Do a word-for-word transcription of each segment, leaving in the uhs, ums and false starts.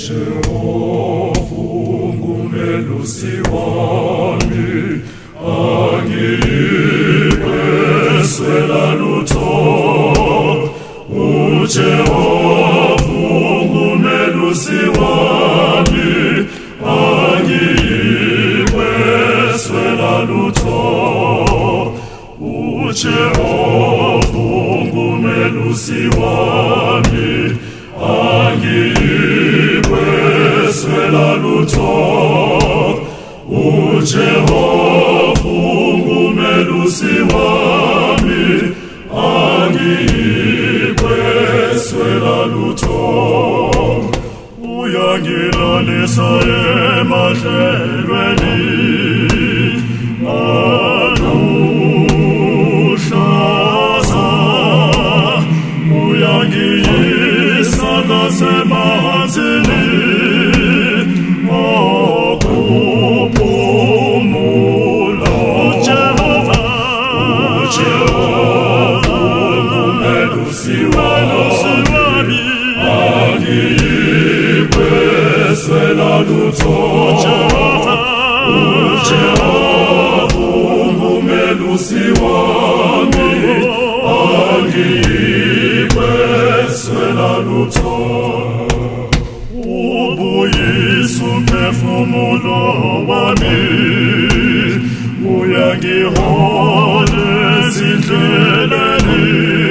Jehova ungumelusi wami, angiyikweswela lutho. uJehova ungumelusi wami, angiyikweswela lutho. uJehova ungumelusi wami, angiyikweswela lutho. uJehova ungumelusi wami, angiyikweswela lutho. uyangilalisa emadlelweni aluhlaza, uyangiyisa ngasemanzini okuphumula. uJehova uJehova ungumelusi wami, angiyikweswela lutho. uJehova ungumelusi wami, angiyikweswela lutho. ubuyisa umphefumulo wami, uyangihola ezindleleni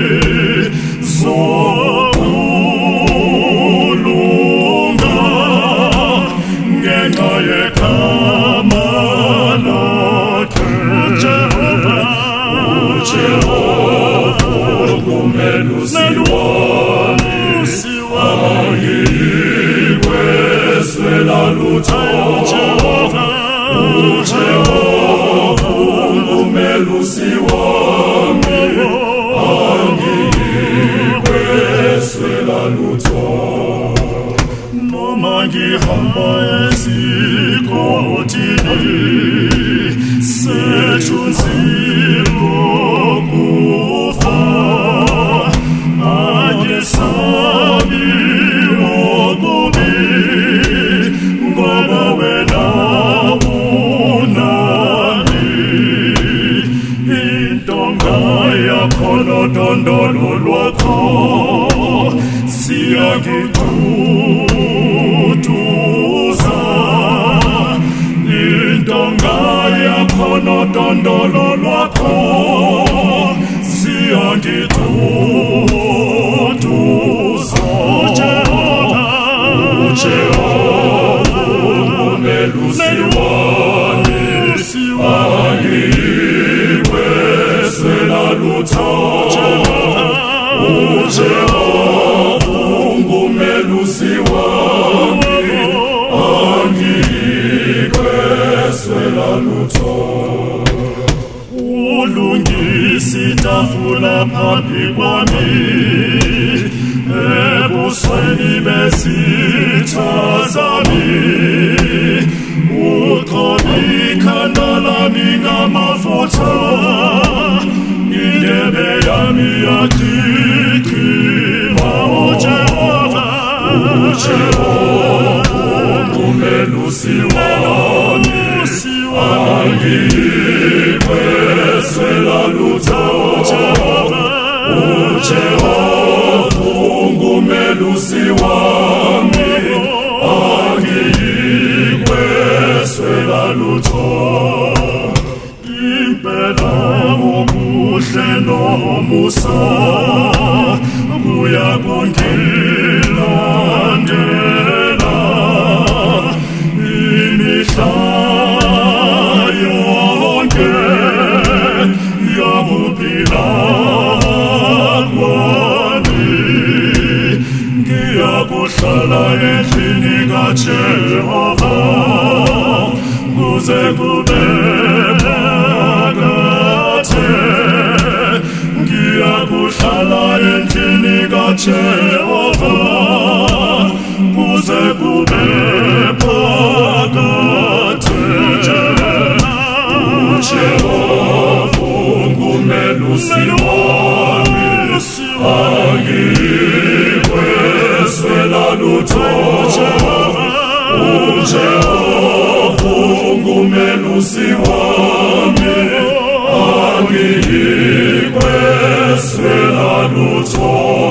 zokulunga ngenxa yegama lakhe. uJehova ungumelusi wami, angiyikweswela lutho. uJehova ungumelusi wami, angiyikweswela lutho. noma ngihamba ezigodini sethunzini lokufa, angesabi okubi, ngoba wena unami. intonga yakho nodondolo lwakho siyangitutuza. intonga yakho nodondolo lwakho siyangitutuza. uJehova ungumelusi wami, angiyikweswela lutho. uJehova ungumelusi wami, angiyikweswela lutho. ulungisa itafula phambi kwami ebusweni bezitha zami. uqhoba ikhanda lami ngamafutha, indebe yami yagqigqima. uJehova uJehova ungumelusi wami, angiyikweswela lutho. uJehova ungumelusi wami, angiyikweswela lutho. impela ubuhle nomusa kuyakungilandela imihla yonke yokuphila kwami. ngiyakuhlala endlini kaJehova kuze kube phakade. ngiyakuhlala endlini kaJehova kuze kube phakade. uJehova ungumelusi wami, angiyikweswela lutho. uJehova ungumelusi wami, angiyikweswela lutho.